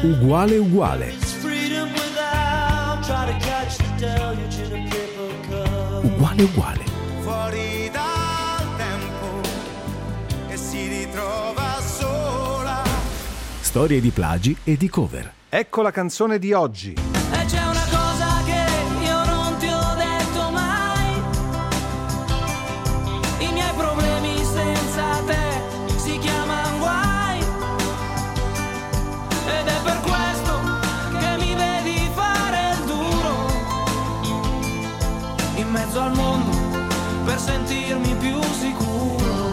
Uguale uguale. Uguale uguale. Fuori dal tempo e si ritrova sola. Storie di plagi e di cover. Ecco la canzone di oggi. E c'è una cosa che io non ti ho detto mai. I miei problemi senza te si chiamano guai. Ed è per questo che mi vedi fare il duro in mezzo al mondo per sentirmi più sicuro.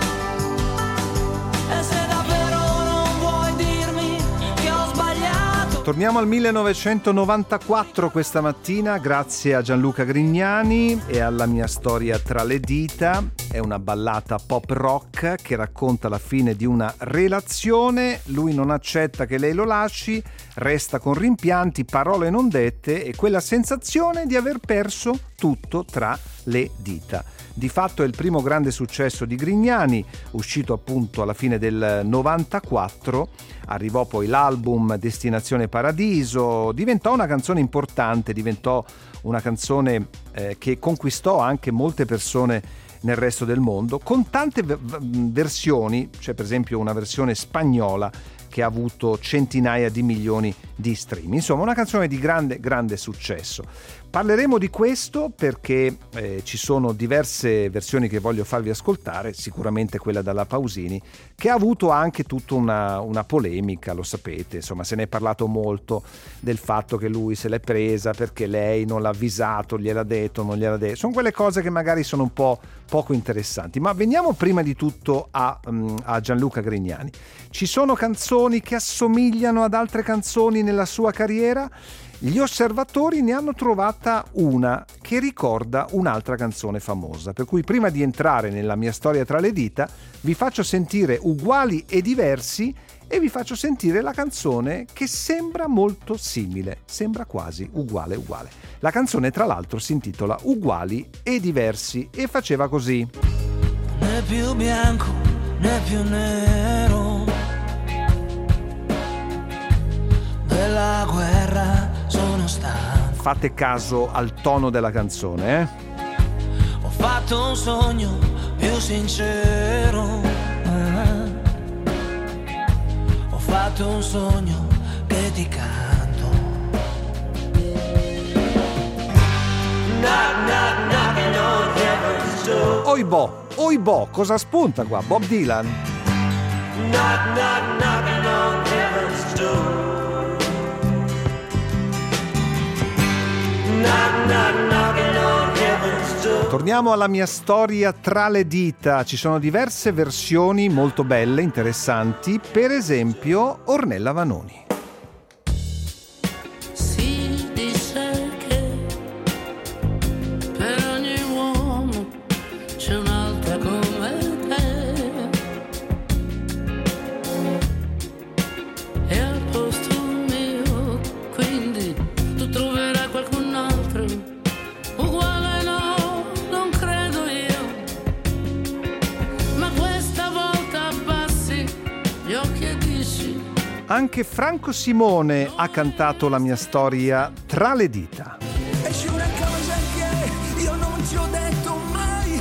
E se davvero non vuoi dirmi che ho sbagliato. Torniamo al 1994 questa mattina grazie a Gianluca Grignani e alla mia storia tra le dita. È una ballata pop rock che racconta la fine di una relazione. Lui non accetta che lei lo lasci, resta con rimpianti, parole non dette e quella sensazione di aver perso tutto tra le dita. Di fatto è il primo grande successo di Grignani, uscito appunto alla fine del 94. Arrivò poi l'album Destinazione Paradiso, diventò una canzone importante, diventò una canzone che conquistò anche molte persone nel resto del mondo, con tante versioni. C'è per esempio una versione spagnola che ha avuto centinaia di milioni di stream. Insomma, una canzone di grande successo. Parleremo di questo perché ci sono diverse versioni che voglio farvi ascoltare, sicuramente quella dalla Pausini, che ha avuto anche tutta una polemica, lo sapete, insomma se ne è parlato molto del fatto che lui se l'è presa perché lei non l'ha avvisato, gliel'ha detto, non gliel'ha detto. Sono quelle cose che magari sono un po' poco interessanti, ma veniamo prima di tutto a Gianluca Grignani. Ci sono canzoni che assomigliano ad altre canzoni nella sua carriera. Gli osservatori ne hanno trovata una che ricorda un'altra canzone famosa, per cui prima di entrare nella mia storia tra le dita vi faccio sentire Uguali e diversi e vi faccio sentire la canzone che sembra molto simile, sembra quasi uguale. La canzone tra l'altro si intitola Uguali e diversi e faceva così. Né più bianco né più nero della guerra sono stanco. Fate caso al tono della canzone, eh? Ho fatto un sogno più sincero. Ho fatto un sogno che ti canto. Knock, knock, knocking on heaven's door. Oibò, cosa spunta qua? Bob Dylan? Knock, knock, knocking on heaven's door. Knock, knock, knocking on heaven's door. Torniamo alla mia storia tra le dita. Ci sono diverse versioni molto belle, interessanti. Per esempio, Ornella Vanoni. Si dice che per ogni uomo c'è un'altra come te. E al posto mio, quindi tu troverai qualcun altro uguale, no, non credo io. Ma questa volta abbassi gli occhi e dici. Anche Franco Simone ha cantato la mia storia tra le dita. E c'è una cosa che io non ti ho detto mai.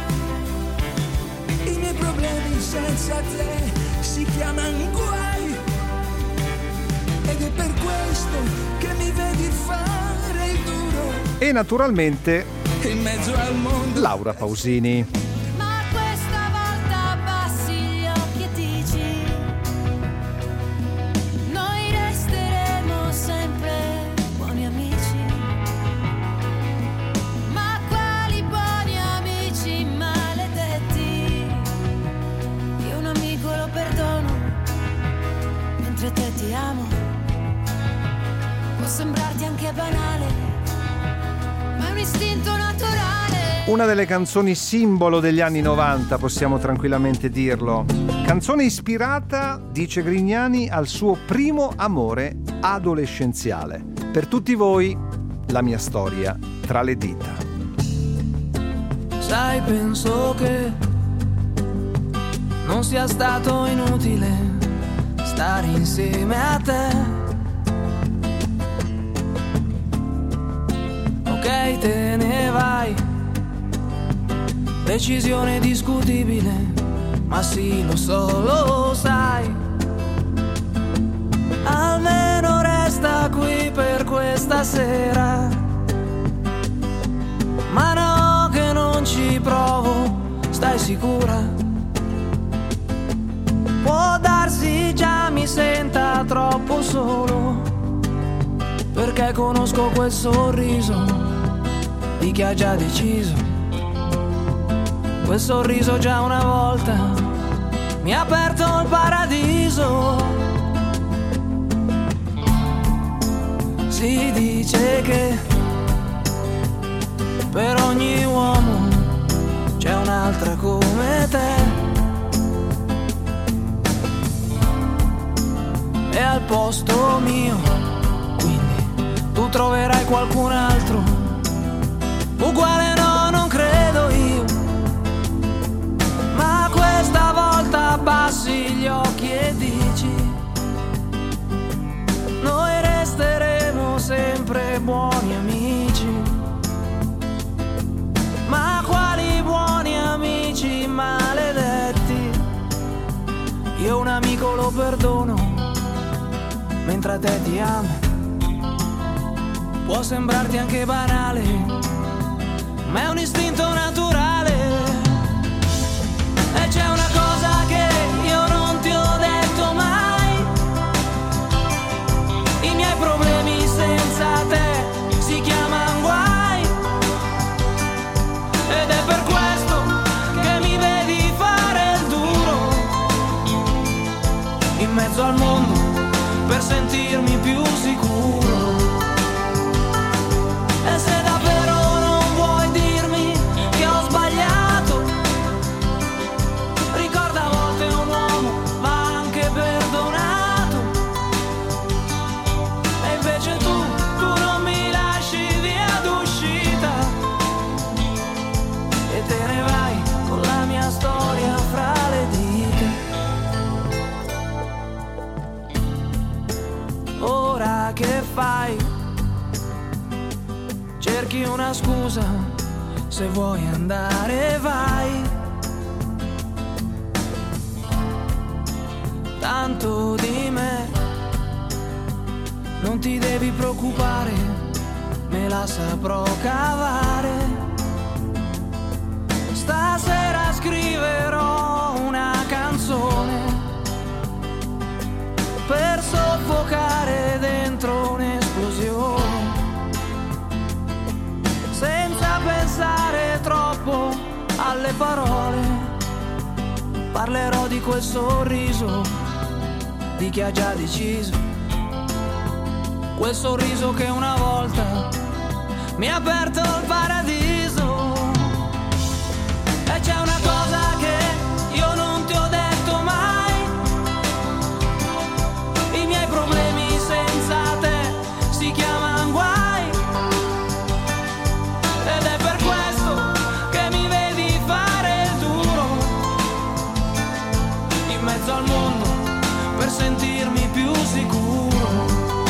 I miei problemi senza te si chiamano guai. Ed è per questo che mi vedi fare il duro E naturalmente in mezzo al mondo. Laura Pausini. Ma questa volta abbassi gli occhi e dici: noi resteremo sempre buoni amici. Ma quali buoni amici maledetti? Io un amico lo perdono, mentre te ti amo. Può sembrarti anche banale, ma è un istinto naturale. Una delle canzoni simbolo degli anni 90, possiamo tranquillamente dirlo. Canzone ispirata, dice Grignani, al suo primo amore adolescenziale. Per tutti voi, la mia storia tra le dita. Sai, penso che non sia stato inutile stare insieme a te. Ok, te ne vai, decisione discutibile, ma sì, lo so, lo sai. Almeno resta qui per questa sera. Ma no, che non ci provo, stai sicura? Può darsi già mi senta troppo solo, perché conosco quel sorriso di chi ha già deciso. Quel sorriso già una volta mi ha aperto il paradiso. Si dice che per ogni uomo c'è un'altra come te, e al posto mio quindi tu troverai qualcun altro uguale. No, non credo io, ma questa volta abbassi gli occhi e dici: noi resteremo sempre buoni amici. Ma quali buoni amici maledetti? Io un amico lo perdono, mentre a te ti amo. Può sembrarti anche banale, ma è un istinto naturale. E c'è una cosa che io non ti ho detto mai: i miei problemi senza te si chiamano guai. Ed è per questo che mi vedi fare il duro in mezzo al mondo per sentirmi più sicuro. E se davvero non vuoi dirmi che ho sbagliato, ricorda, a volte un uomo va anche perdonato. E invece tu non mi lasci via d'uscita e te ne vai con la mia storia fra le dita. Ora che fai? Cerchi una scusa, se vuoi andare vai. Tanto di me non ti devi preoccupare, me la saprò cavare. Stasera scriverò una canzone per soffocare dentro un'esplosione, senza pensare troppo alle parole. Parlerò di quel sorriso di chi ha già deciso, quel sorriso che una volta mi ha aperto il paradiso. E c'è una cosa che io non ti ho detto mai: i miei problemi senza te si chiamano guai. Ed è per questo che mi vedi fare il duro in mezzo al mondo per sentirmi più sicuro.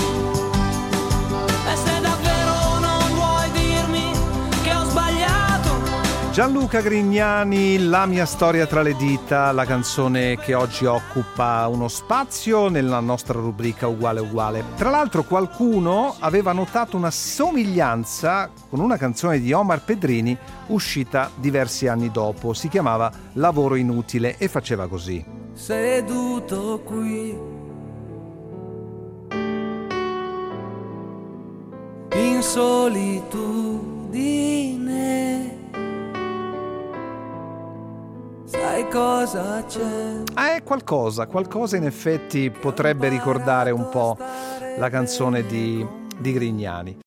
E se davvero non vuoi dirmi che ho sbagliato. Gianluca Grignani, La mia storia tra le dita, la canzone che oggi occupa uno spazio nella nostra rubrica Uguale Uguale. Tra l'altro qualcuno aveva notato una somiglianza con una canzone di Omar Pedrini uscita diversi anni dopo. Si chiamava Lavoro inutile e faceva così. Seduto qui in solitudine, sai cosa c'è? È qualcosa in effetti potrebbe ricordare un po' la canzone di Grignani.